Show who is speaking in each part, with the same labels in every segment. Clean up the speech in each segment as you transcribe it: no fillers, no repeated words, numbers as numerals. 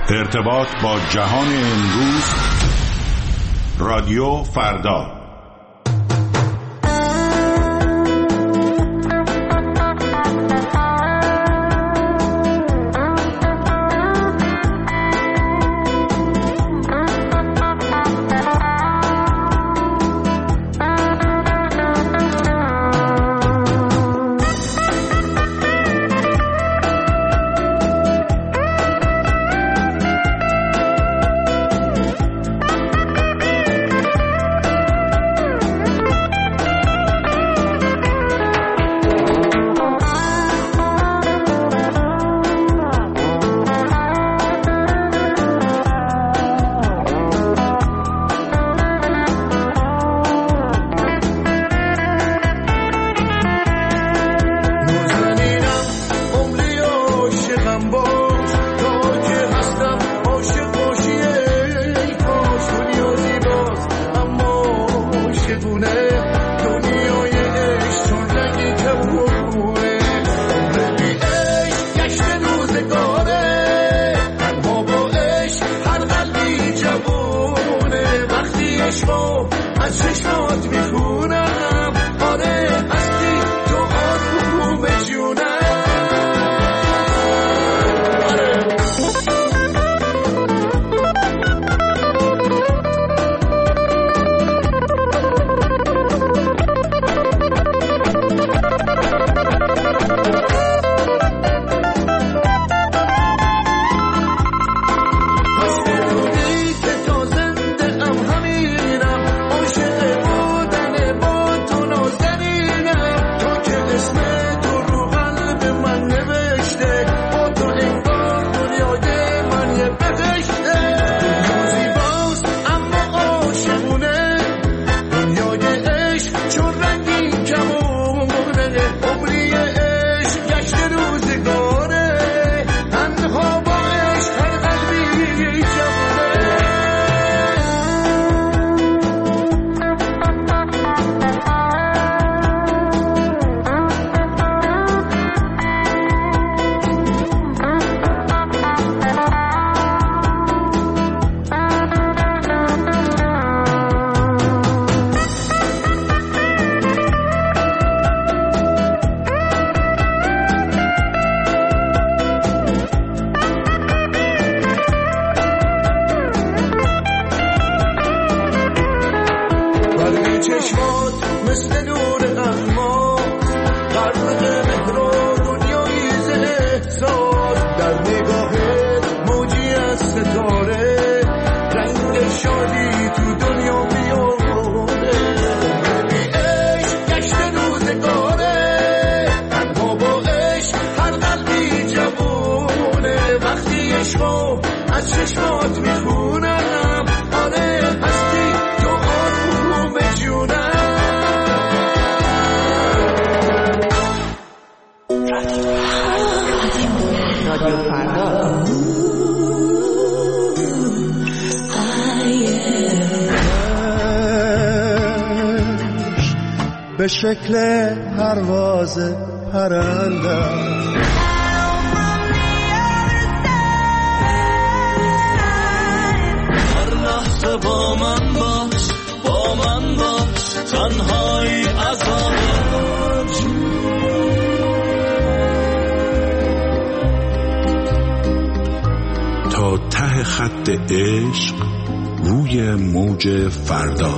Speaker 1: ارتباط با جهان امروز. رادیو فردا.
Speaker 2: به شکل پرواز پرنده هر لحظه با من باش تنهایی عذاب
Speaker 1: تا ته خط عشق روی موج فردا.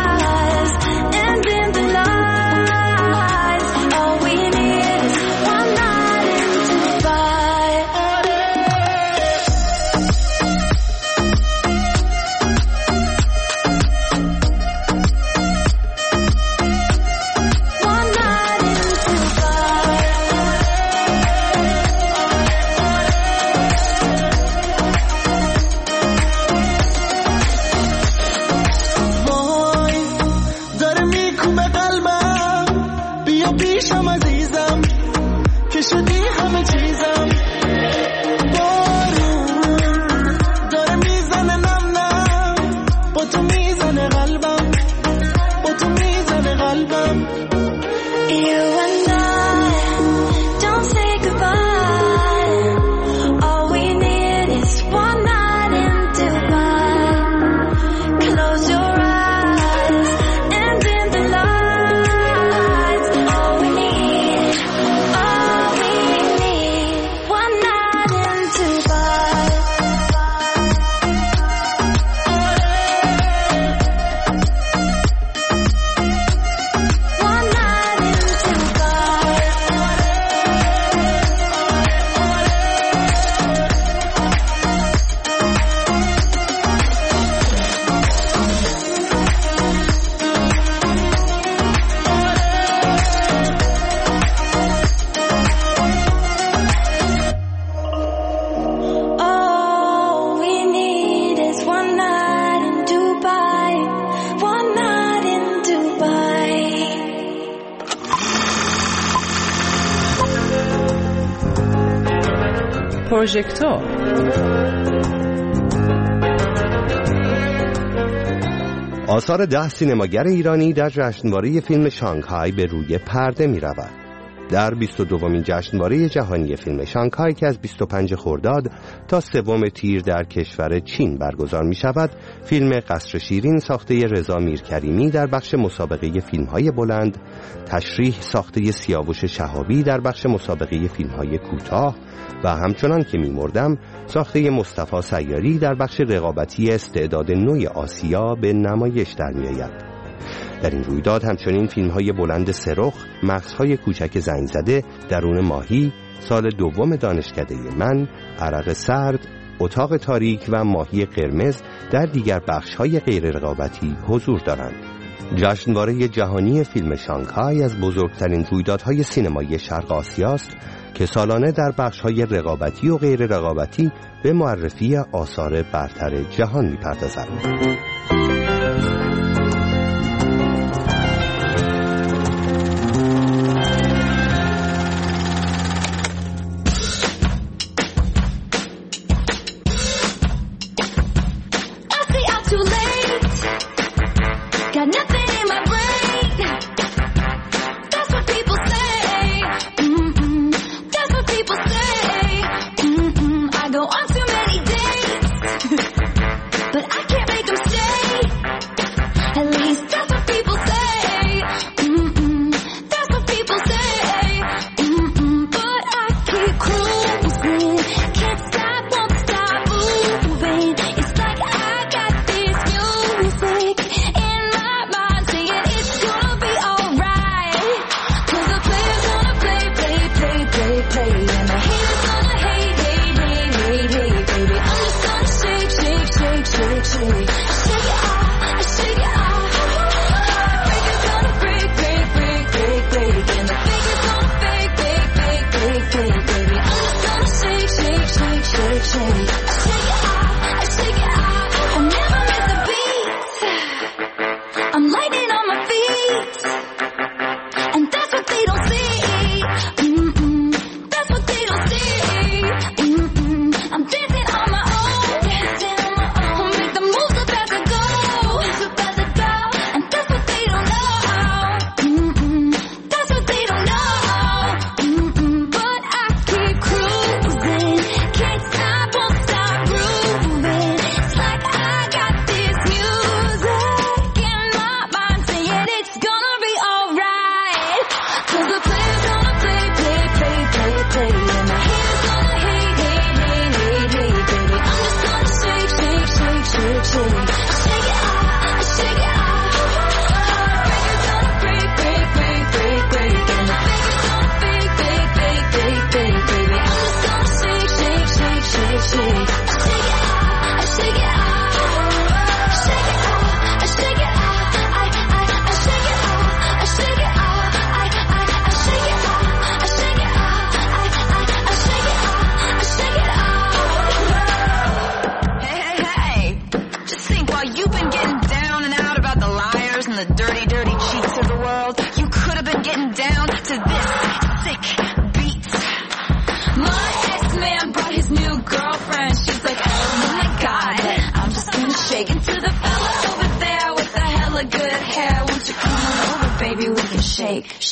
Speaker 3: One
Speaker 2: پیشم عزیزم که شدی همه چیزم بارون داره میزنه نم نم با تو میزنه قلبم با تو میزنه قلبم
Speaker 3: You and I don't say goodbye. All we need is one night in Dubai. Close your eyes and dim the lights. All we need, one night in Dubai. One night in Dubai. All we need is one night in Dubai. One night in Dubai.
Speaker 4: پروژکتور
Speaker 5: آثار 10 سینماگر ایرانی در جشنواره فیلم شانگهای به روی پرده می رود. در 22مین جشنواره جهانی فیلم شانگهای که از 25 خرداد تا 3 تیر در کشور چین برگزار می شود، فیلم قصر شیرین ساخته رضا میرکریمی در بخش مسابقه فیلم‌های بلند، تشریح ساخته سیاوش شهابی در بخش مسابقه فیلم‌های کوتاه و همچنان که می‌مردم ساخته مصطفی سیاری در بخش رقابتی استعداد نوع آسیا به نمایش در می‌آید. در این رویداد همچنین فیلم‌های بلند سرخ، مغزهای کوچک زنگ زده، درون ماهی، سال دوم دانشکده من، عرق سرد، اتاق تاریک و ماهی قرمز در دیگر بخش‌های غیر رقابتی حضور دارند. جشنواره جهانی فیلم شانگهای از بزرگترین رویدادهای سینمایی شرق آسیا است که سالانه در بخش‌های رقابتی و غیر رقابتی به معرفی آثار برتر جهان می‌پردازد.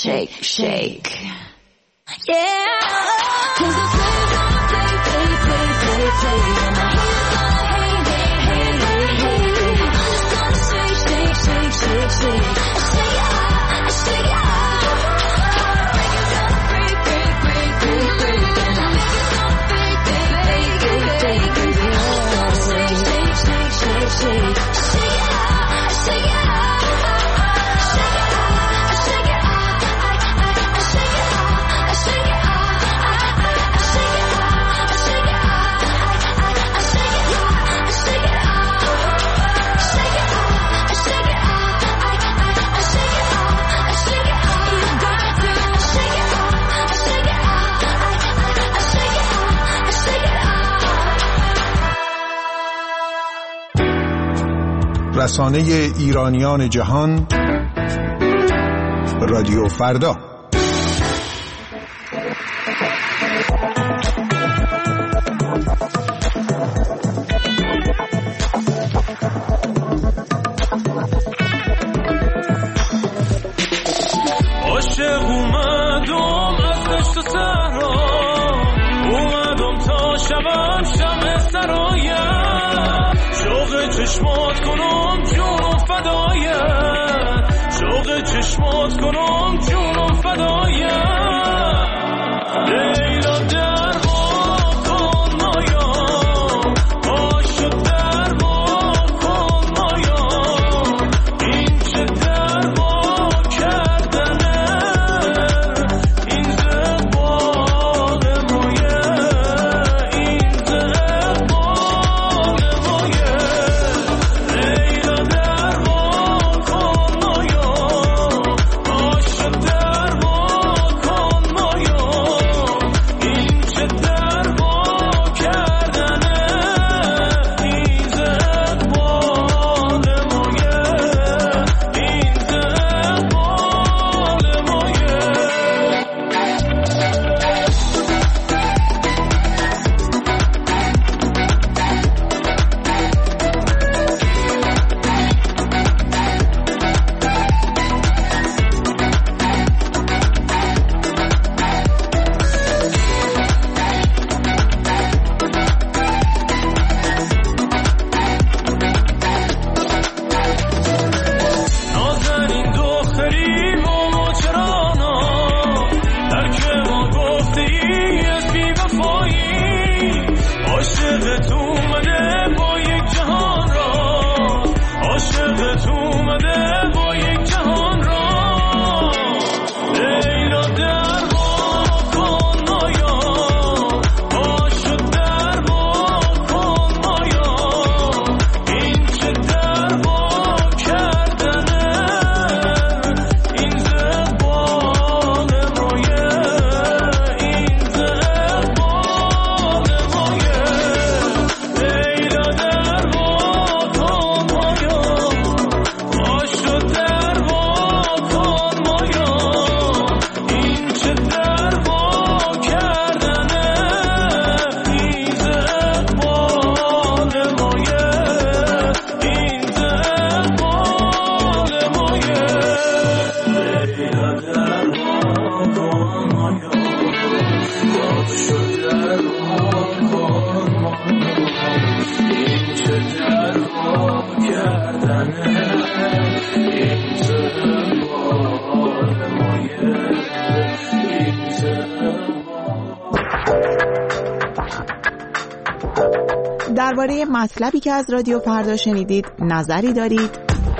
Speaker 3: shake, shake. Yeah. 'Cause the play's gonna play, play, play, play, play. And my hands gonna hey, hey, hey, hey, hey. I'm just gonna shake, shake, shake, shake, shake. I shake it out, I shake it out. Break it down, break, break, break, break, break. And I make it gonna fake, fake, fake, fake, fake, fake. Shake, shake, shake, shake, shake. I shake it out, I shake it out.
Speaker 4: رسانه ایرانیان جهان، رادیو فردا.
Speaker 6: عاشق اومدم از دشت و صحرا، اومدم تا شبم شمع سرایم، شوق چشمات کنم جونم فدایت، شوق چشمات کنم جونم فدایت. لیلا در وا کن مایا، عاشق در وا کن مایا، این چه در وا کردنه، این زبال مایه، این زبال مایه. لیلا در وا کن مایا، عاشق در وا کن مایا، این چه در وا کردنه، این زبال مایه، این زبال مایه. نازنین دختری ما چرانا، در که ما گفته ای از بی وفایی، عاشقت اومده با یک جهان را، عاشقت اومده با یک جهان را. لیلا در وا کن مایا، عاشق در وا کن مایا، این چه در وا کردنه، این زبال مایه، این زبال مایه. لیلا در وا کن مایا، عاشق در وا کن مایا، این چه در وا کردنه، این زبال مایه، این زبال مایه. لیلا در وا کن مایا، عاشق در وا کن مایا، این چه در وا کردنه، این زبال مایه، این زبال.
Speaker 7: درباره مطلبی که از رادیو فردا شنیدید نظری دارید؟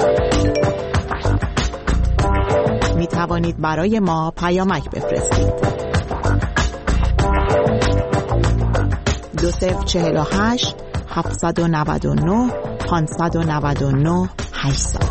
Speaker 7: می توانید برای ما پیامک بفرستید. 2048 799 599 800.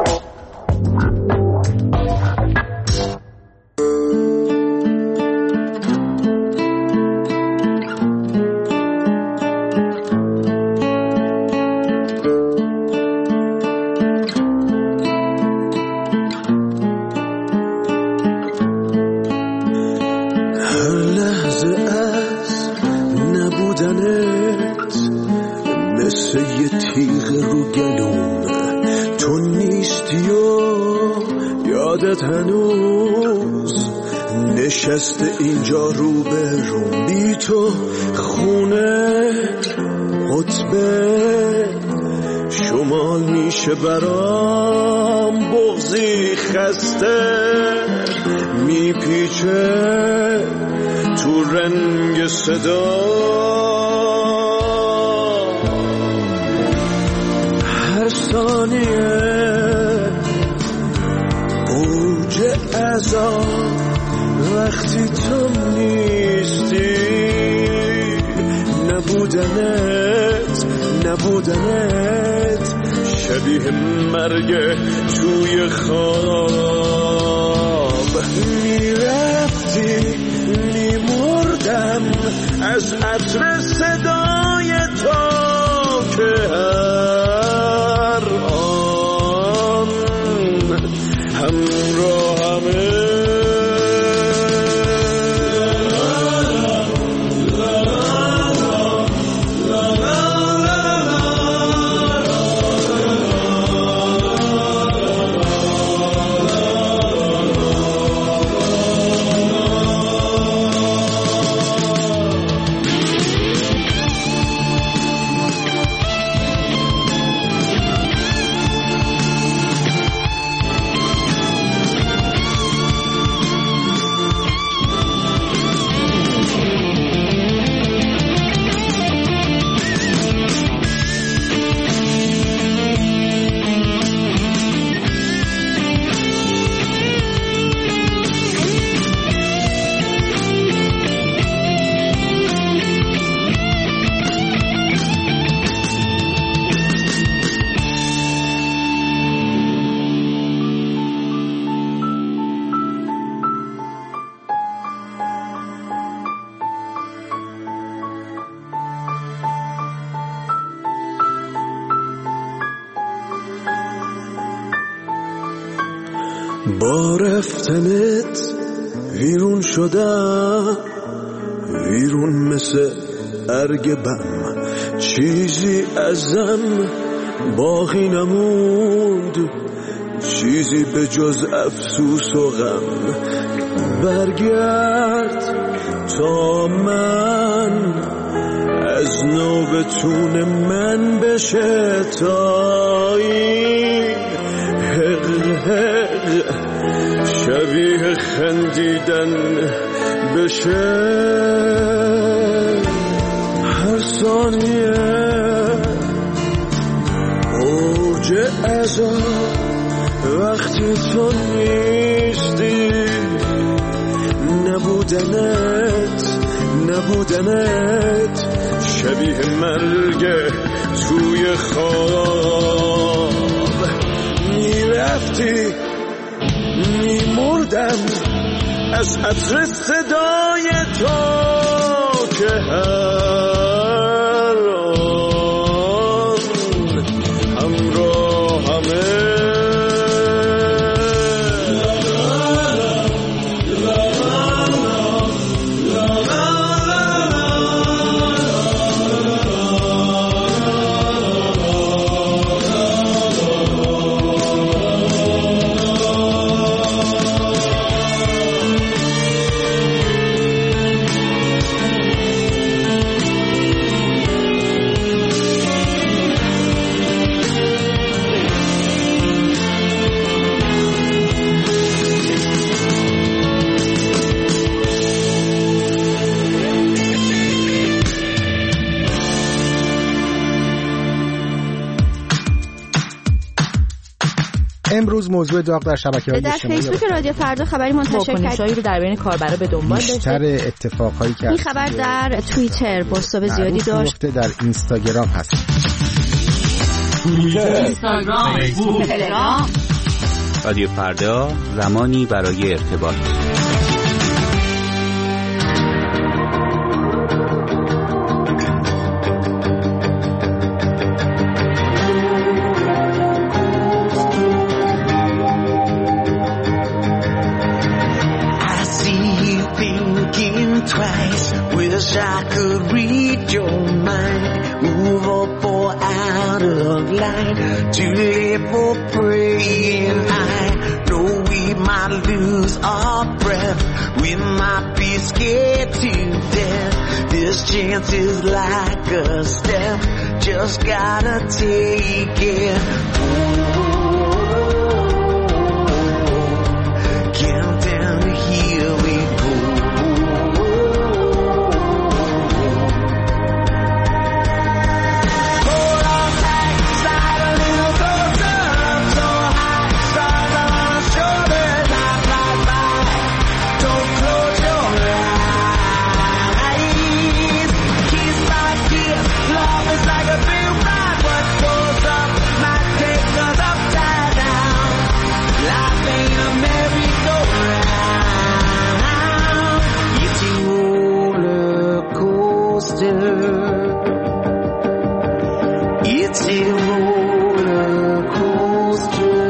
Speaker 2: هر لحظه از نبودنت مثل یه تیغ رو گلومه، تو نیستی و یادت هنوز
Speaker 8: نشسته اینجا رو به رو، بی تو خونه قطبه شمال میشه برام، بغضی خسته میپیچه تو رنگ صدا، هر ثانیه اوج عذاب وقتی تو نیستی، نبودنت شبیه مرگ توی خواب، میرفتی میمردم از عطر صدای تو که هر آن همراهمه. با رفتنت ویرون شدم، ویرون مثل ارگ بم، چیزی ازم باقی نموند، چیزی به جز افسوس و غم. برگرد تا من از نو بتون من بشه، تا این شبیه خندیدن بشه، هر ثانیه اوج عذاب وقتی تو نیستی، نبودنت شبیه مرگ توی خواب، میرفتی میمردم از عطر صدای تو که هر آن همراهمه.
Speaker 4: امروز موضوع داغ در شبکه‌های
Speaker 9: در
Speaker 4: اجتماعی
Speaker 9: فیسبوک رادیو فردا خبری منتشر
Speaker 7: واکنش‌هایی رو در بین کاربرا به دنبال داشته.
Speaker 4: بیشتر اتفاقهایی که
Speaker 9: این خبر در توییتر بازتاب زیادی داشت،
Speaker 4: در اینستاگرام هست.
Speaker 7: اینستاگرام، فیسبوک، تلگرام.
Speaker 10: رادیو فردا، زمانی برای ارتباط.
Speaker 2: Wish I could read your mind, move up or out of line, to live for praying. I know we we might lose our breath, we might be scared to death. This chance is like a step, just gotta take it. Count down to here we go. Hold on tight, slide a little closer. I'm so high, stars on our shoulders, not fly by. Don't close your eyes. Kiss by kiss, love is like a big ride. What goes up might take us upside down. Life ain't a merry-go-round. It's a roller coaster. It's a roller coaster.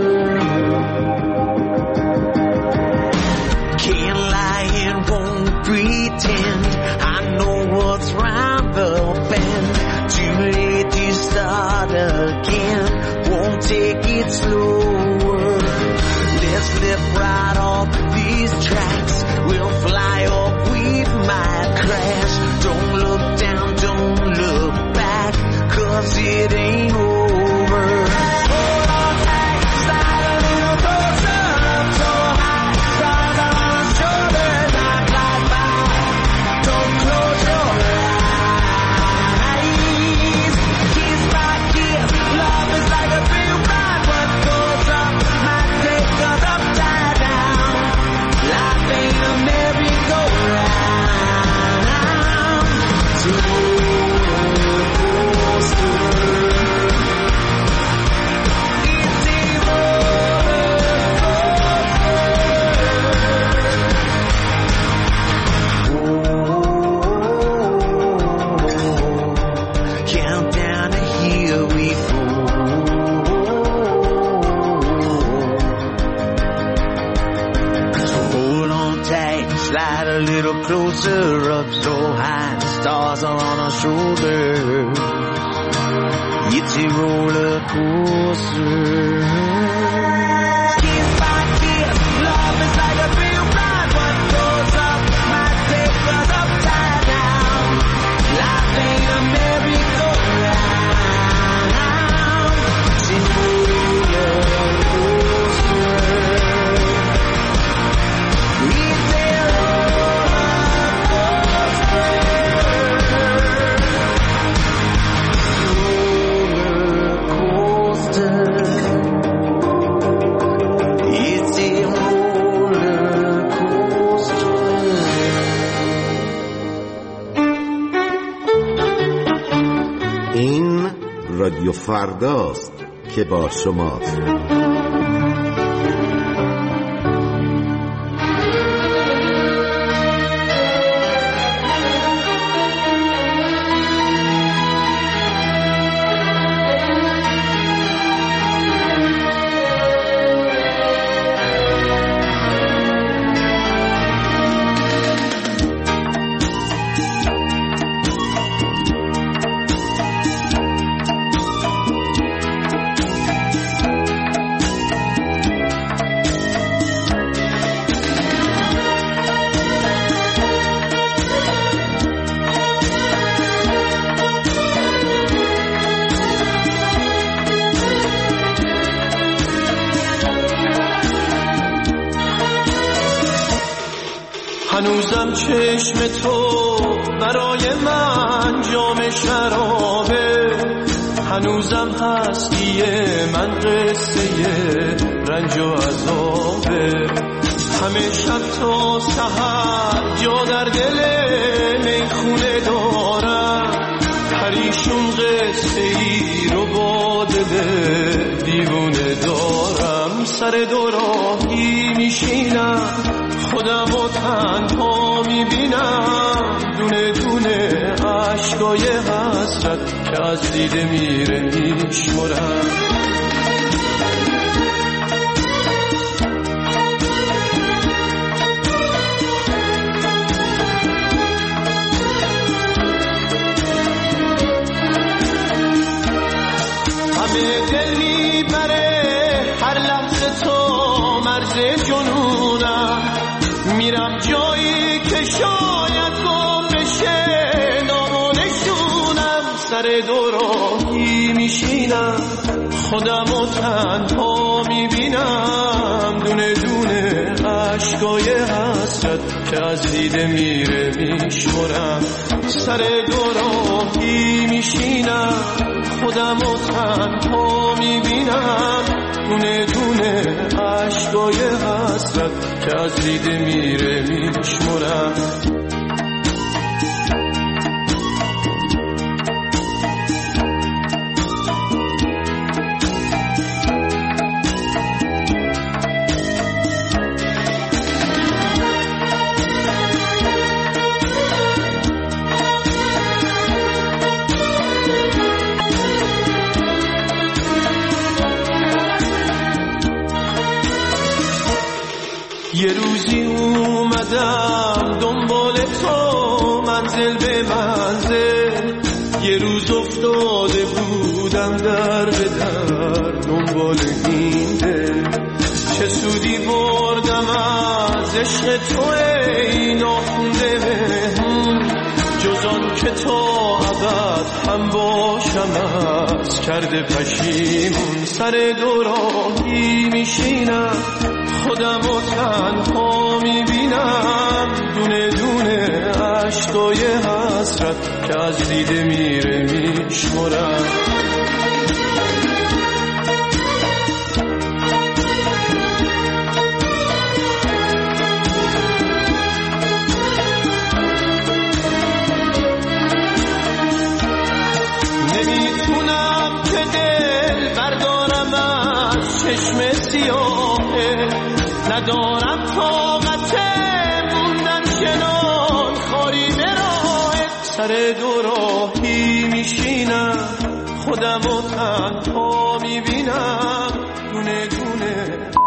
Speaker 2: Can't lie and won't pretend. I know what's round the bend. Too late to start again. Won't take it slower. Let's flip right off these tracks. We'll fly off, we might crash. Don't look down, don't look back, 'cause it ain't over. Hold on tight, slide a little closer. I'm so high, stars on our shoulders, not fly by. Don't close your eyes. Kiss by kiss, love is like a big ride. What goes up might take us upside down. Life ain't a merry-go-round. It's a roller coaster. It's a roller coaster. Count down to here we go. Hold on tight, slide a little closer, up so high, stars are on our shoulders. It's a roller coaster. Kiss by kiss, love is like a real ride. What goes up might take us upside down. Life ain't a merry-go-round. It's a roller coaster. It's a
Speaker 11: این رادیو فرداست که با شماست.
Speaker 6: هنوزم چشم تو برای من جام شرابه، هنوزم هستی من قصه رنج و عذابه. همه شب تا سحر جا در دل میخونه دارم، پریشون قصه ای رو با دل دیوونه دارم. سر دوراهی میشینم خودم و تنها میبینم، دونه دونه عشقای حسرت که از دیده میره میشمرم. همه دل میبره هر لحظه تو مرز جنون سر دوراهی میشینم خودمو تنها میبینم دونه دونه عشقای حسرت که از دیده میره میشمرم سر دوراهی میشینم خودمو تنها میبینم دونه دونه عشقای حسرت که از دیده میره میشمرم یه روزی اومدم دنبال تو منزل به منزل یه روز افتاده بودم در به در دنبال این دل چه سودی بردم از عشق تو ای ناخونده مهمون جز آن که تا ابد هم باشم از کرده پشیمون سر دوراهی میشینم خودمو تنها میبینم دونه دونه عشقای حسرت که از دیده میره میشمرم نمیتونم که دل بردارم از چشم سیاهه ندارم طاقت موندن کنار خاری براه سر دوراهی میشینم خودمو تنها میبینم دونه دونه